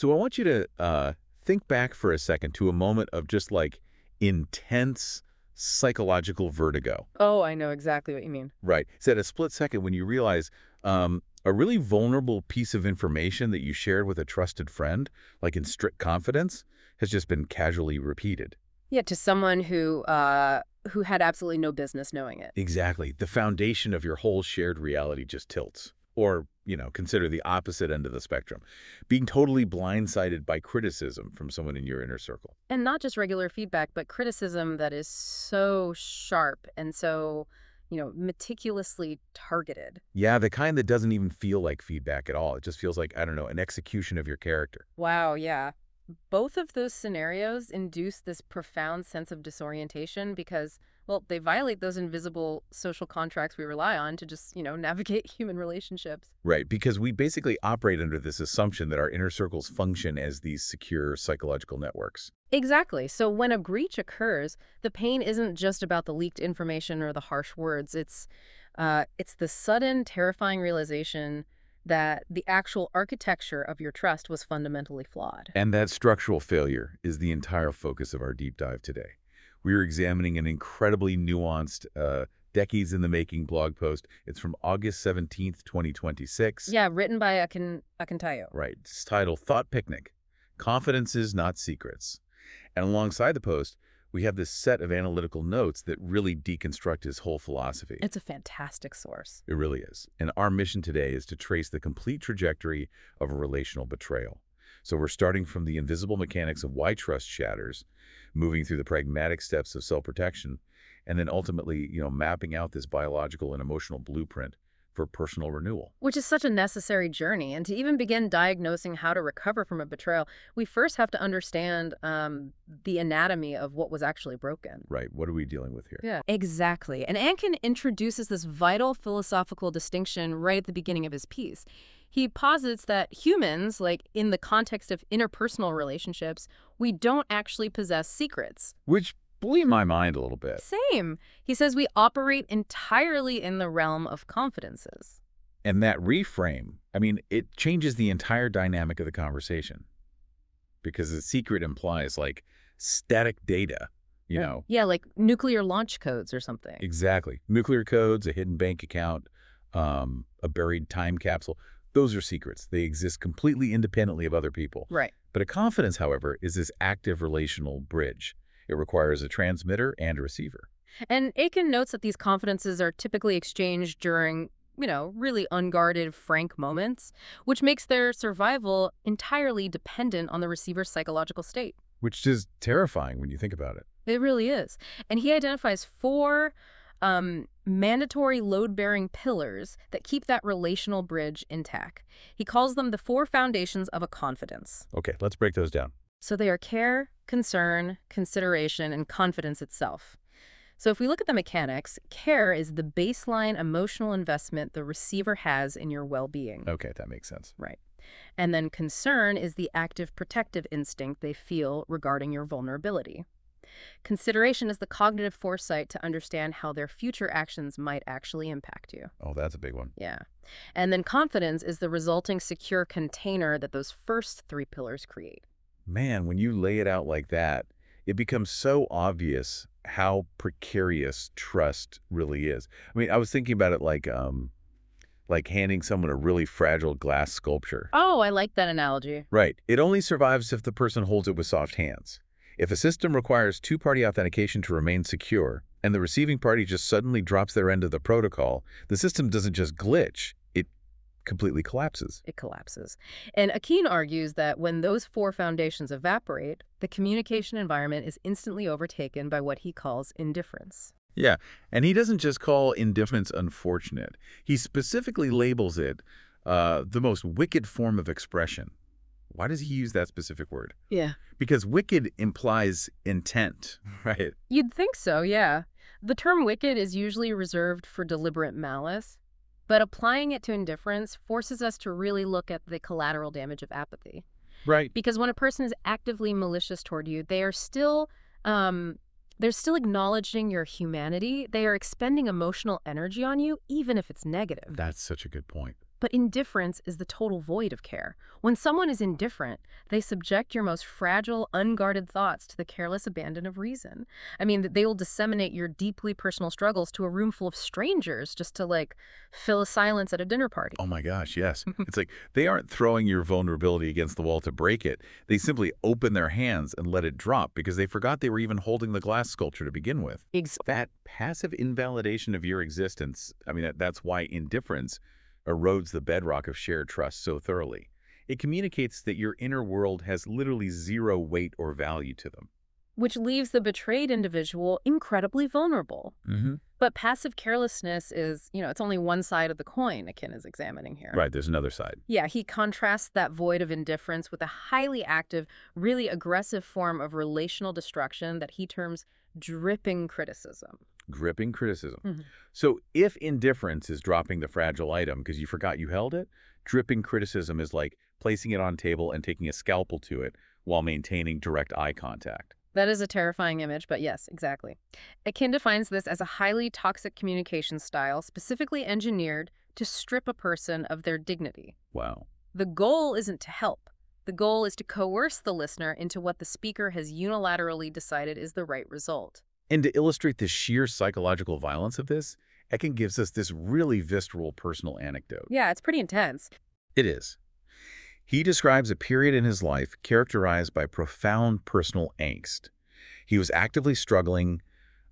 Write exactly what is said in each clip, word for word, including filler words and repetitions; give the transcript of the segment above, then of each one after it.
So I want you to uh, think back for a second to a moment of just like intense psychological vertigo. Oh, I know exactly what you mean. Right. It's at a split second when you realize um, a really vulnerable piece of information that you shared with a trusted friend, like in strict confidence, has just been casually repeated. Yeah, to someone who uh, who had absolutely no business knowing it. Exactly. The foundation of your whole shared reality just tilts. Or, you know, consider the opposite end of the spectrum. Being totally blindsided by criticism from someone in your inner circle. And not just regular feedback, but criticism that is so sharp and so, you know, meticulously targeted. Yeah, the kind that doesn't even feel like feedback at all. It just feels like, I don't know, an execution of your character. Wow, yeah. Both of those scenarios induce this profound sense of disorientation because, well, they violate those invisible social contracts we rely on to just, you know, navigate human relationships. Right, because we basically operate under this assumption that our inner circles function as these secure psychological networks. Exactly. So when a breach occurs, the pain isn't just about the leaked information or the harsh words. It's, uh, it's the sudden, terrifying realization that the actual architecture of your trust was fundamentally flawed. And that structural failure is the entire focus of our deep dive today. We are examining an incredibly nuanced, uh, decades-in-the-making blog post. It's from August seventeenth, twenty twenty-six. Yeah, written by Akin Akintayo. Right. It's titled Thought Picnic, Confidences, Not Secrets. And alongside the post, we have this set of analytical notes that really deconstruct his whole philosophy. It's a fantastic source. It really is. And our mission today is to trace the complete trajectory of a relational betrayal. So we're starting from the invisible mechanics of why trust shatters, moving through the pragmatic steps of self-protection, and then ultimately, you know, mapping out this biological and emotional blueprint for personal renewal. Which is such a necessary journey. And to even begin diagnosing how to recover from a betrayal, we first have to understand um, the anatomy of what was actually broken. Right. What are we dealing with here? Yeah, exactly. And Ankin introduces this vital philosophical distinction right at the beginning of his piece. He posits that humans, like in the context of interpersonal relationships, we don't actually possess secrets. Which blew my mind a little bit. Same. He says we operate entirely in the realm of confidences. And that reframe, I mean, it changes the entire dynamic of the conversation. Because the secret implies, like, static data, you Yeah. know. Yeah, like nuclear launch codes or something. Exactly. Nuclear codes, a hidden bank account, um, a buried time capsule. Those are secrets. They exist completely independently of other people. Right. But a confidence, however, is this active relational bridge. It requires a transmitter and a receiver. And Aiken notes that these confidences are typically exchanged during, you know, really unguarded, frank moments, which makes their survival entirely dependent on the receiver's psychological state. Which is terrifying when you think about it. It really is. And he identifies four um, mandatory load-bearing pillars that keep that relational bridge intact. He calls them the four foundations of a confidence. Okay, let's break those down. So they are care, concern, consideration, and confidence itself. So if we look at the mechanics, care is the baseline emotional investment the receiver has in your well-being. Okay, that makes sense. Right. And then concern is the active protective instinct they feel regarding your vulnerability. Consideration is the cognitive foresight to understand how their future actions might actually impact you. Oh, that's a big one. Yeah. And then confidence is the resulting secure container that those first three pillars create. Man, when you lay it out like that, it becomes so obvious how precarious trust really is. I mean, I was thinking about it like um, like handing someone a really fragile glass sculpture. Oh, I like that analogy. Right. It only survives if the person holds it with soft hands. If a system requires two-party authentication to remain secure, and the receiving party just suddenly drops their end of the protocol, the system doesn't just glitch, it completely collapses. It collapses. And Akin argues that when those four foundations evaporate, the communication environment is instantly overtaken by what he calls indifference. Yeah, and he doesn't just call indifference unfortunate. He specifically labels it uh, the most wicked form of expression. Why does he use that specific word? Yeah. Because wicked implies intent, right? You'd think so, yeah. The term wicked is usually reserved for deliberate malice, but applying it to indifference forces us to really look at the collateral damage of apathy. Right. Because when a person is actively malicious toward you, they are still, um, they're still acknowledging your humanity. They are expending emotional energy on you, even if it's negative. That's such a good point. But indifference is the total void of care. When someone is indifferent, they subject your most fragile, unguarded thoughts to the careless abandon of reason. I mean, they will disseminate your deeply personal struggles to a room full of strangers just to, like, fill a silence at a dinner party. Oh my gosh, yes. It's like they aren't throwing your vulnerability against the wall to break it. They simply open their hands and let it drop because they forgot they were even holding the glass sculpture to begin with. Exactly. That passive invalidation of your existence, I mean, that, that's why indifference erodes the bedrock of shared trust so thoroughly. It communicates that your inner world has literally zero weight or value to them. Which leaves the betrayed individual incredibly vulnerable. Mm-hmm. But passive carelessness is, you know, it's only one side of the coin Akin is examining here. Right, there's another side. Yeah, he contrasts that void of indifference with a highly active, really aggressive form of relational destruction that he terms dripping criticism. Gripping criticism. Mm-hmm. So if indifference is dropping the fragile item because you forgot you held it, dripping criticism is like placing it on table and taking a scalpel to it while maintaining direct eye contact. That is a terrifying image, but yes, exactly. Akin defines this as a highly toxic communication style specifically engineered to strip a person of their dignity. Wow. The goal isn't to help. The goal is to coerce the listener into what the speaker has unilaterally decided is the right result. And to illustrate the sheer psychological violence of this, Akin gives us this really visceral personal anecdote. Yeah, it's pretty intense. It is. He describes a period in his life characterized by profound personal angst. He was actively struggling,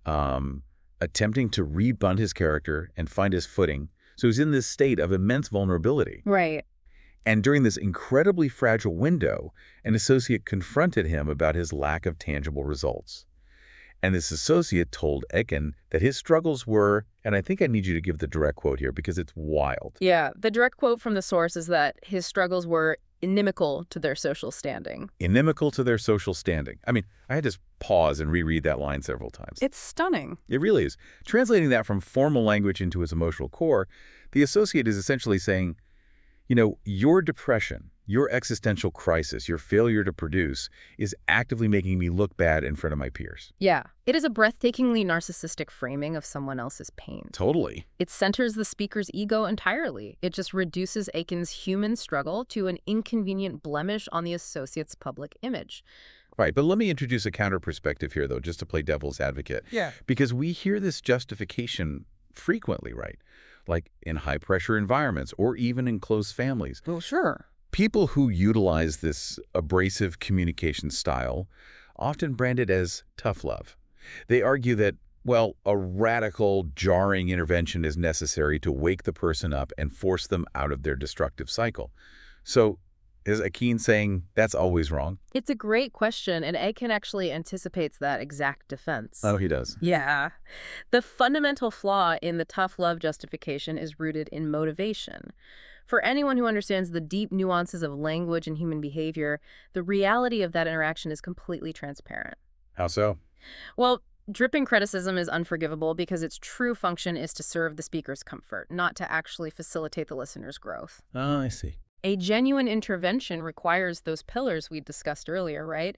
um, attempting to rebund his character and find his footing. So he's in this state of immense vulnerability. Right. And during this incredibly fragile window, an associate confronted him about his lack of tangible results. And this associate told Akin that his struggles were, and I think I need you to give the direct quote here because it's wild. Yeah, the direct quote from the source is that his struggles were inimical to their social standing. Inimical to their social standing. I mean, I had to pause and reread that line several times. It's stunning. It really is. Translating that from formal language into his emotional core, the associate is essentially saying, you know, your depression, your existential crisis, your failure to produce is actively making me look bad in front of my peers. Yeah, it is a breathtakingly narcissistic framing of someone else's pain. Totally. It centers the speaker's ego entirely. It just reduces Akin's human struggle to an inconvenient blemish on the associate's public image. Right, but let me introduce a counter perspective here, though, just to play devil's advocate. Yeah. Because we hear this justification frequently, right? Like in high-pressure environments or even in close families. Well, sure. People who utilize this abrasive communication style often brand it as tough love. They argue that, well, a radical, jarring intervention is necessary to wake the person up and force them out of their destructive cycle. So is Akin saying that's always wrong? It's a great question, and Akin actually anticipates that exact defense. Oh, he does. Yeah. The fundamental flaw in the tough love justification is rooted in motivation. For anyone who understands the deep nuances of language and human behavior, the reality of that interaction is completely transparent. How so? Well, dripping criticism is unforgivable because its true function is to serve the speaker's comfort, not to actually facilitate the listener's growth. Oh, I see. A genuine intervention requires those pillars we discussed earlier, right?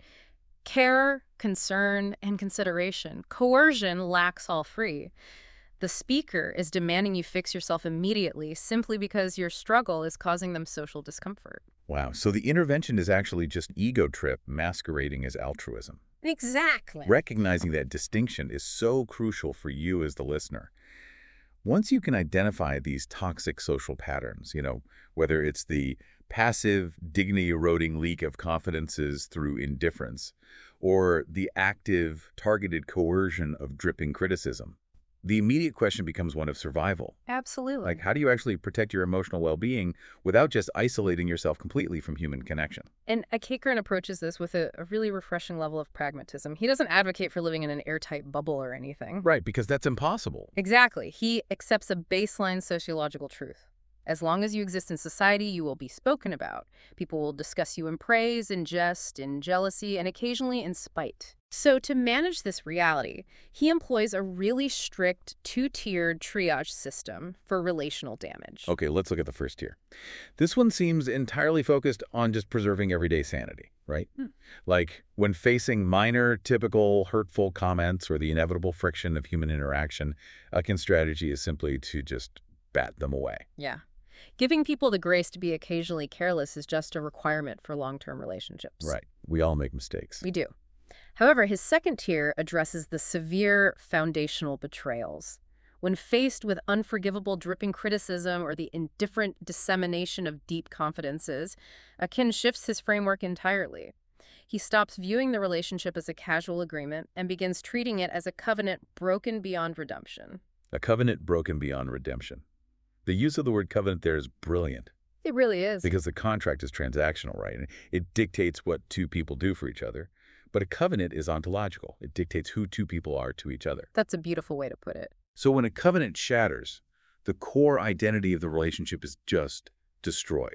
Care, concern, and consideration. Coercion lacks all three. The speaker is demanding you fix yourself immediately simply because your struggle is causing them social discomfort. Wow. So the intervention is actually just ego trip masquerading as altruism. Exactly. Recognizing that distinction is so crucial for you as the listener. Once you can identify these toxic social patterns, you know, whether it's the passive, dignity-eroding leak of confidences through indifference or the active, targeted coercion of dripping criticism, the immediate question becomes one of survival. Absolutely. Like, how do you actually protect your emotional well-being without just isolating yourself completely from human connection? And Akakerin approaches this with a, a really refreshing level of pragmatism. He doesn't advocate for living in an airtight bubble or anything. Right, because that's impossible. Exactly. He accepts a baseline sociological truth. As long as you exist in society, you will be spoken about. People will discuss you in praise, in jest, in jealousy, and occasionally in spite. So to manage this reality, he employs a really strict two-tiered triage system for relational damage. Okay, let's look at the first tier. This one seems entirely focused on just preserving everyday sanity, right? Hmm. Like when facing minor, typical, hurtful comments or the inevitable friction of human interaction, Akin's strategy is simply to just bat them away. Yeah. Giving people the grace to be occasionally careless is just a requirement for long-term relationships. Right. We all make mistakes. We do. However, his second tier addresses the severe foundational betrayals. When faced with unforgivable dripping criticism or the indifferent dissemination of deep confidences, Akin shifts his framework entirely. He stops viewing the relationship as a casual agreement and begins treating it as a covenant broken beyond redemption. A covenant broken beyond redemption. The use of the word covenant there is brilliant. It really is. Because the contract is transactional, right? And it dictates what two people do for each other. But a covenant is ontological. It dictates who two people are to each other. That's a beautiful way to put it. So when a covenant shatters, the core identity of the relationship is just destroyed.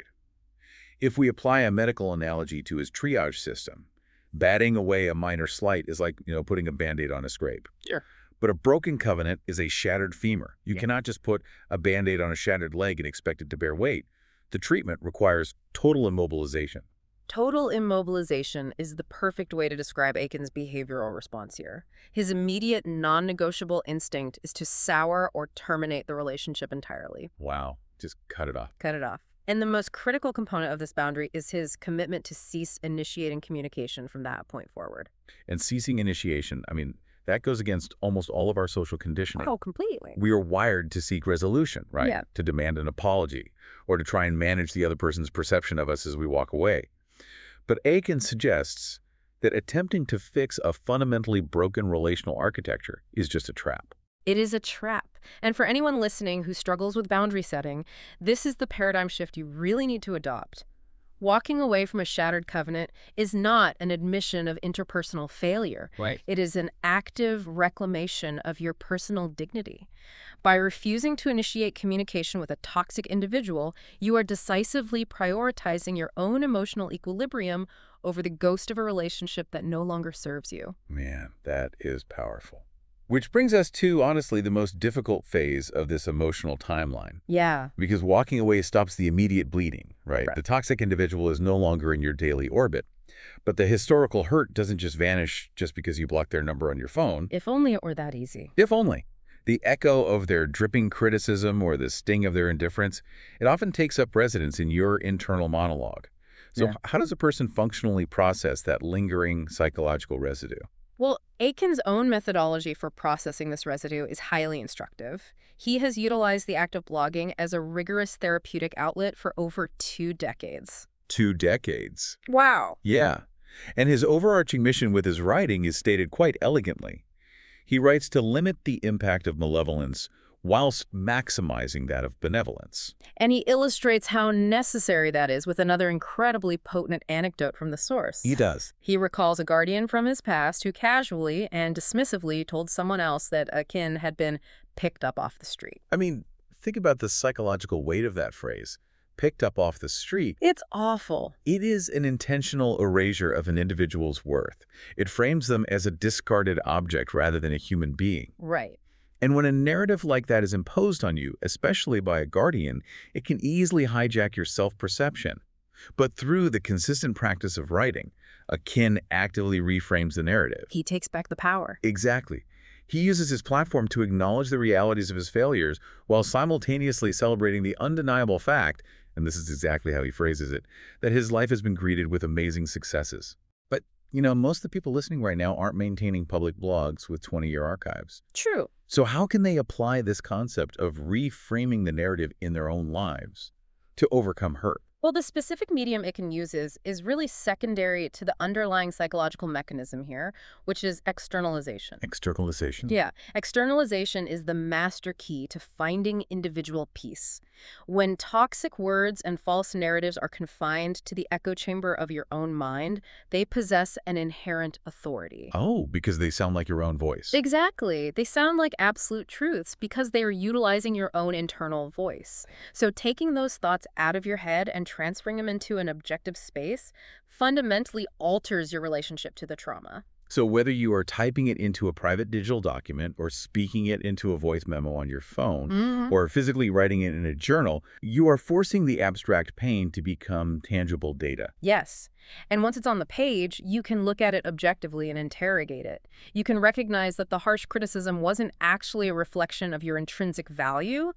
If we apply a medical analogy to his triage system, batting away a minor slight is like, you know, putting a Band-Aid on a scrape. Sure. But a broken covenant is a shattered femur. You Yeah. cannot just put a Band-Aid on a shattered leg and expect it to bear weight. The treatment requires total immobilization. Total immobilization is the perfect way to describe Akin's behavioral response here. His immediate, non-negotiable instinct is to sour or terminate the relationship entirely. Wow. Just cut it off. Cut it off. And the most critical component of this boundary is his commitment to cease initiating communication from that point forward. And ceasing initiation, I mean, that goes against almost all of our social conditioning. Oh, completely. We are wired to seek resolution, right? Yeah. To demand an apology or to try and manage the other person's perception of us as we walk away. But Akin suggests that attempting to fix a fundamentally broken relational architecture is just a trap. It is a trap. And for anyone listening who struggles with boundary setting, this is the paradigm shift you really need to adopt. Walking away from a shattered covenant is not an admission of interpersonal failure. Right. It is an active reclamation of your personal dignity. By refusing to initiate communication with a toxic individual, you are decisively prioritizing your own emotional equilibrium over the ghost of a relationship that no longer serves you. Man, that is powerful. Which brings us to, honestly, the most difficult phase of this emotional timeline. Yeah. Because walking away stops the immediate bleeding, right? Right. The toxic individual is no longer in your daily orbit. But the historical hurt doesn't just vanish just because you block their number on your phone. If only it were that easy. If only. The echo of their dripping criticism or the sting of their indifference, it often takes up residence in your internal monologue. So Yeah. how does a person functionally process that lingering psychological residue? Well, Akin's own methodology for processing this residue is highly instructive. He has utilized the act of blogging as a rigorous therapeutic outlet for over two decades. Two decades. Wow. Yeah. And his overarching mission with his writing is stated quite elegantly. He writes to limit the impact of malevolence whilst maximizing that of benevolence. And he illustrates how necessary that is with another incredibly potent anecdote from the source. does. He recalls a guardian from his past who casually and dismissively told someone else that Akin had been picked up off the street. I mean, think about the psychological weight of that phrase. Picked up off the street. It's awful. It is an intentional erasure of an individual's worth. It frames them as a discarded object rather than a human being. Right. And when a narrative like that is imposed on you, especially by a guardian, it can easily hijack your self-perception. But through the consistent practice of writing, Akin actively reframes the narrative. He takes back the power. Exactly. He uses his platform to acknowledge the realities of his failures while simultaneously celebrating the undeniable fact, and this is exactly how he phrases it, that his life has been greeted with amazing successes. But, you know, most of the people listening right now aren't maintaining public blogs with twenty-year archives. True. So how can they apply this concept of reframing the narrative in their own lives to overcome hurt? Well, the specific medium it can use is, is really secondary to the underlying psychological mechanism here, which is externalization. Externalization? Yeah, externalization is the master key to finding individual peace. When toxic words and false narratives are confined to the echo chamber of your own mind, they possess an inherent authority. Oh, because they sound like your own voice. Exactly. They sound like absolute truths because they are utilizing your own internal voice. So taking those thoughts out of your head and transferring them into an objective space fundamentally alters your relationship to the trauma. So whether you are typing it into a private digital document or speaking it into a voice memo on your phone Mm-hmm. or physically writing it in a journal, you are forcing the abstract pain to become tangible data. Yes. And once it's on the page, you can look at it objectively and interrogate it. You can recognize that the harsh criticism wasn't actually a reflection of your intrinsic value.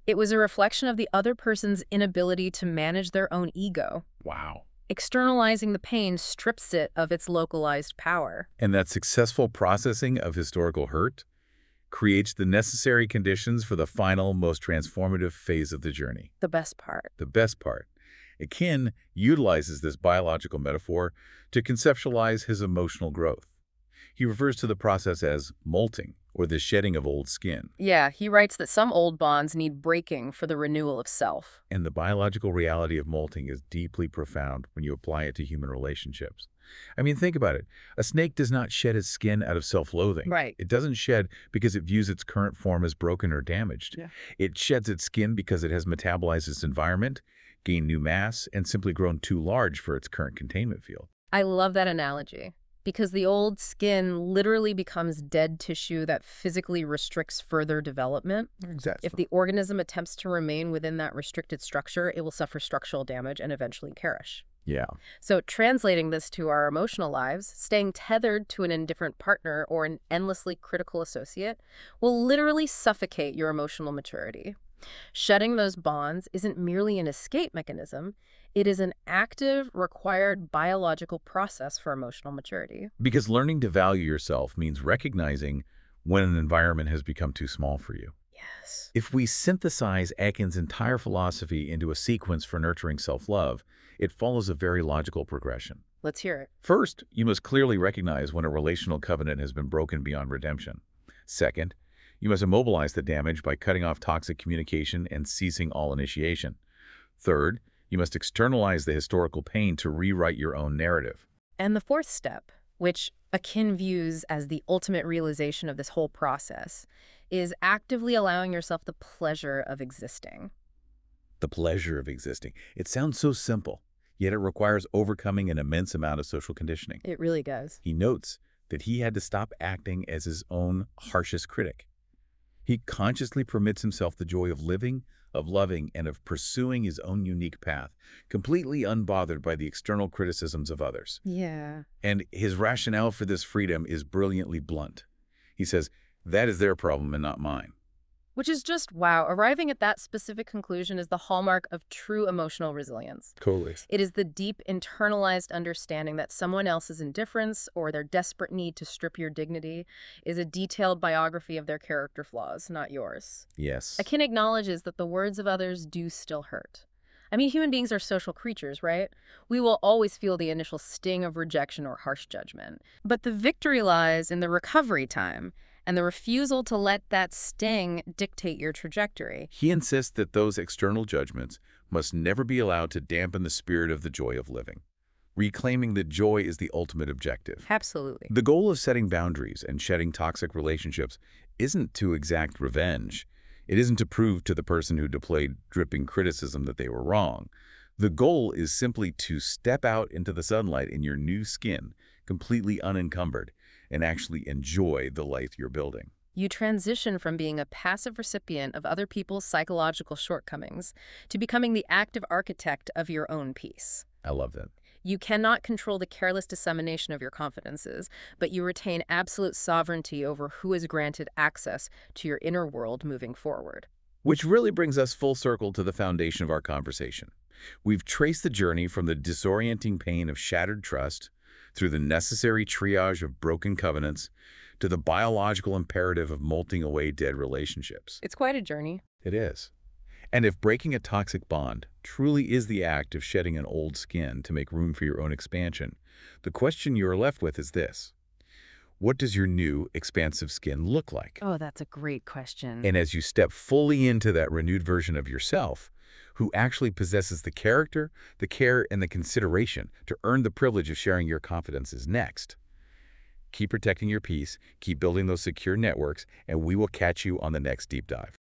It was a reflection of the other person's inability to manage their own ego. Wow. Externalizing the pain strips it of its localized power. And that successful processing of historical hurt creates the necessary conditions for the final, most transformative phase of the journey. The best part. The best part. Akin utilizes this biological metaphor to conceptualize his emotional growth. He refers to the process as molting, or the shedding of old skin. Yeah, he writes that some old bonds need breaking for the renewal of self. And the biological reality of molting is deeply profound when you apply it to human relationships. I mean, think about it. A snake does not shed its skin out of self-loathing. Right. It doesn't shed because it views its current form as broken or damaged. Yeah. It sheds its skin because it has metabolized its environment, gained new mass, and simply grown too large for its current containment field. I love that analogy, because the old skin literally becomes dead tissue that physically restricts further development. Exactly. If the organism attempts to remain within that restricted structure, it will suffer structural damage and eventually perish. Yeah. So translating this to our emotional lives, staying tethered to an indifferent partner or an endlessly critical associate will literally suffocate your emotional maturity. Shedding those bonds isn't merely an escape mechanism. It is an active, required biological process for emotional maturity. Because learning to value yourself means recognizing when an environment has become too small for you. Yes. If we synthesize Akin's entire philosophy into a sequence for nurturing self-love, it follows a very logical progression. Let's hear it. First, you must clearly recognize when a relational covenant has been broken beyond redemption. Second, you must immobilize the damage by cutting off toxic communication and ceasing all initiation. Third, you must externalize the historical pain to rewrite your own narrative. And the fourth step, which Akin views as the ultimate realization of this whole process, is actively allowing yourself the pleasure of existing. The pleasure of existing. It sounds so simple, yet it requires overcoming an immense amount of social conditioning. It really does. He notes that he had to stop acting as his own harshest critic. He consciously permits himself the joy of living, of loving, and of pursuing his own unique path, completely unbothered by the external criticisms of others. Yeah. And his rationale for this freedom is brilliantly blunt. He says, that is their problem and not mine. Which is just, wow, arriving at that specific conclusion is the hallmark of true emotional resilience. Totally. It is the deep internalized understanding that someone else's indifference or their desperate need to strip your dignity is a detailed biography of their character flaws, not yours. Yes. Akin acknowledges that the words of others do still hurt. I mean, human beings are social creatures, right? We will always feel the initial sting of rejection or harsh judgment. But the victory lies in the recovery time and the refusal to let that sting dictate your trajectory. He insists that those external judgments must never be allowed to dampen the spirit of the joy of living, reclaiming that joy is the ultimate objective. Absolutely. The goal of setting boundaries and shedding toxic relationships isn't to exact revenge. It isn't to prove to the person who deployed dripping criticism that they were wrong. The goal is simply to step out into the sunlight in your new skin, completely unencumbered, and actually enjoy the life you're building. You transition from being a passive recipient of other people's psychological shortcomings to becoming the active architect of your own peace. I love that. You cannot control the careless dissemination of your confidences, but you retain absolute sovereignty over who is granted access to your inner world moving forward. Which really brings us full circle to the foundation of our conversation. We've traced the journey from the disorienting pain of shattered trust, through the necessary triage of broken covenants, to the biological imperative of molting away dead relationships. It's quite a journey. It is. And if breaking a toxic bond truly is the act of shedding an old skin to make room for your own expansion, the question you are left with is this. What does your new, expansive skin look like? Oh, that's a great question. And as you step fully into that renewed version of yourself, who actually possesses the character, the care, and the consideration to earn the privilege of sharing your confidences next. Keep protecting your peace, keep building those secure networks, and we will catch you on the next deep dive.